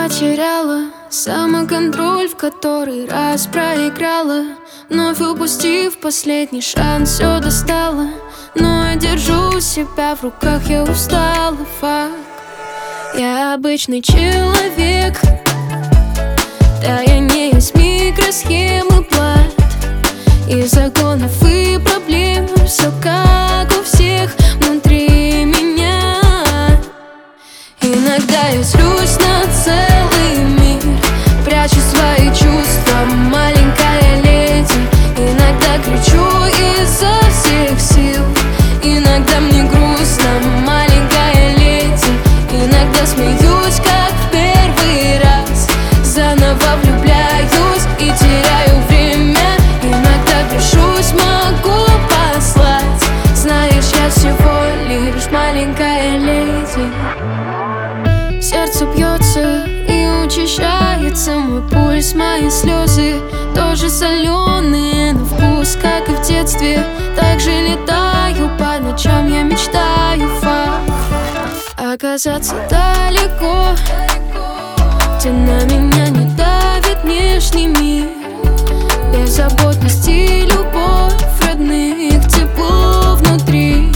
потеряла самоконтроль, в который раз проиграла, вновь упустив последний шанс, все достала. Но я держу себя в руках, я устала, факт. Я обычный человек, да я не из микросхемы плат, из законов и проблем. Все как у всех внутри меня. Иногда я злюсь на целый мир, прячу свои чувства, маленькая леди. Иногда кричу изо всех сил, иногда мне грустно, маленькая леди. Иногда смеюсь, как в первый раз, заново влюбляюсь и теряю время. Иногда грешусь, могу послать, знаешь, я всего лишь маленькая леди. Сердце бьется и учащается мой пульс, мои слезы тоже соленые на вкус, как и в детстве. Также летаю по ночам, я мечтаю, факт. Оказаться далеко, где на меня не давит внешний мир. Беззаботность и любовь родных, тепло внутри.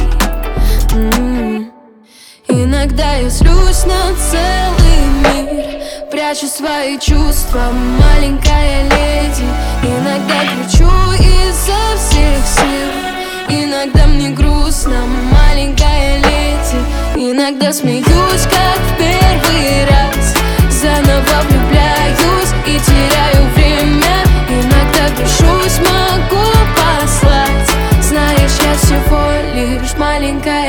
Иногда я злюсь на целый мир, прячу свои чувства, маленькая леди. Иногда кричу изо всех сил, иногда мне грустно, маленькая леди. Иногда смеюсь, как в первый раз, заново влюбляюсь и теряю время. Иногда грешусь, могу послать, знаешь, я всего лишь маленькая